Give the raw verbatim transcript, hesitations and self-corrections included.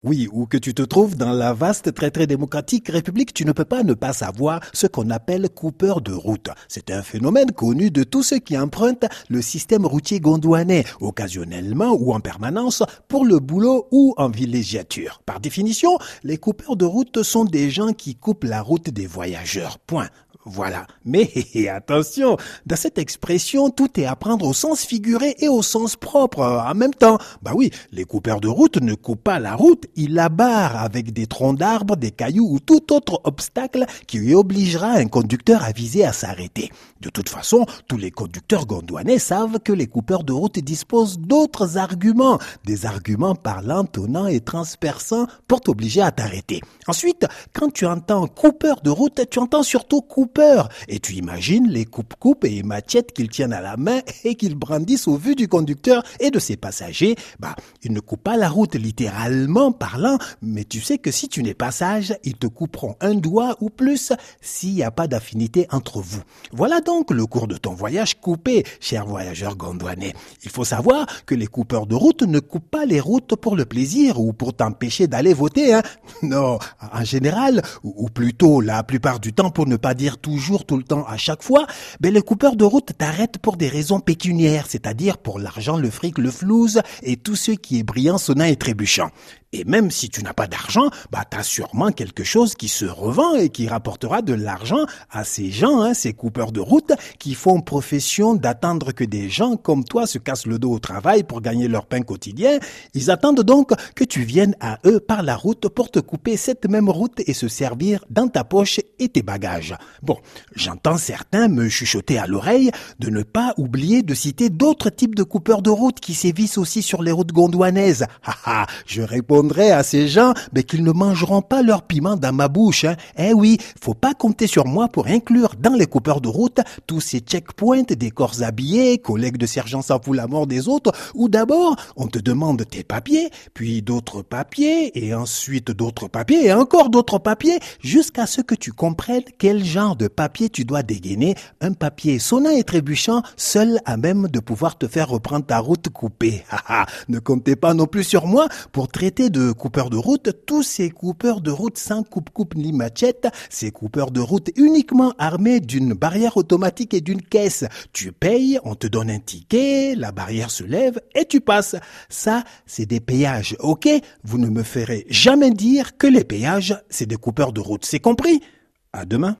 Oui, ou que tu te trouves dans la vaste, très très démocratique République, tu ne peux pas ne pas savoir ce qu'on appelle coupeur de route. C'est un phénomène connu de tous ceux qui empruntent le système routier gondouanais, occasionnellement ou en permanence, pour le boulot ou en villégiature. Par définition, les coupeurs de route sont des gens qui coupent la route des voyageurs. Point. Voilà. Mais attention, dans cette expression, tout est à prendre au sens figuré et au sens propre en même temps. Bah oui, les coupeurs de route ne coupent pas la route, ils la barrent avec des troncs d'arbres, des cailloux ou tout autre obstacle qui lui obligera un conducteur avisé à s'arrêter. De toute façon, tous les conducteurs gondouanais savent que les coupeurs de route disposent d'autres arguments, des arguments parlants, tonnants et transperçants pour t'obliger à t'arrêter. Ensuite, quand tu entends coupeur de route, tu entends surtout coupeur. Et tu imagines les coupe-coupes et machettes qu'ils tiennent à la main et qu'ils brandissent au vu du conducteur et de ses passagers. Bah, ils ne coupent pas la route littéralement parlant, mais tu sais que si tu n'es pas sage, ils te couperont un doigt ou plus s'il n'y a pas d'affinité entre vous. Voilà donc le cours de ton voyage coupé, cher voyageur gondouanais. Il faut savoir que les coupeurs de route ne coupent pas les routes pour le plaisir ou pour t'empêcher d'aller voter, hein. Non, en général, ou plutôt la plupart du temps pour ne pas dire toujours, tout le temps, à chaque fois, ben les coupeurs de route t'arrêtent pour des raisons pécuniaires, c'est-à-dire pour l'argent, le fric, le flouze et tout ce qui est brillant, sonnant et trébuchant. Et même si tu n'as pas d'argent, bah t'as sûrement quelque chose qui se revend et qui rapportera de l'argent à ces gens, hein, ces coupeurs de route qui font profession d'attendre que des gens comme toi se cassent le dos au travail pour gagner leur pain quotidien. Ils attendent donc que tu viennes à eux par la route pour te couper cette même route et se servir dans ta poche et tes bagages. Bon, j'entends certains me chuchoter à l'oreille de ne pas oublier de citer d'autres types de coupeurs de route qui sévissent aussi sur les routes gondouanaises. Haha, je réponds à ces gens mais qu'ils ne mangeront pas leur piment dans ma bouche. Hein. Eh oui, faut pas compter sur moi pour inclure dans les coupeurs de route tous ces checkpoints des corps habillés, collègues de sergents s'en fout la mort des autres, où d'abord on te demande tes papiers, puis d'autres papiers, et ensuite d'autres papiers, et encore d'autres papiers, jusqu'à ce que tu comprennes quel genre de papier tu dois dégainer, un papier sonnant et trébuchant, seul à même de pouvoir te faire reprendre ta route coupée. Ne comptez pas non plus sur moi pour traiter de coupeurs de route, tous ces coupeurs de route sans coupe-coupe ni machette, ces coupeurs de route uniquement armés d'une barrière automatique et d'une caisse. Tu payes, on te donne un ticket, la barrière se lève et tu passes. Ça, c'est des péages, ok? Vous ne me ferez jamais dire que les péages, c'est des coupeurs de route. C'est compris? À demain.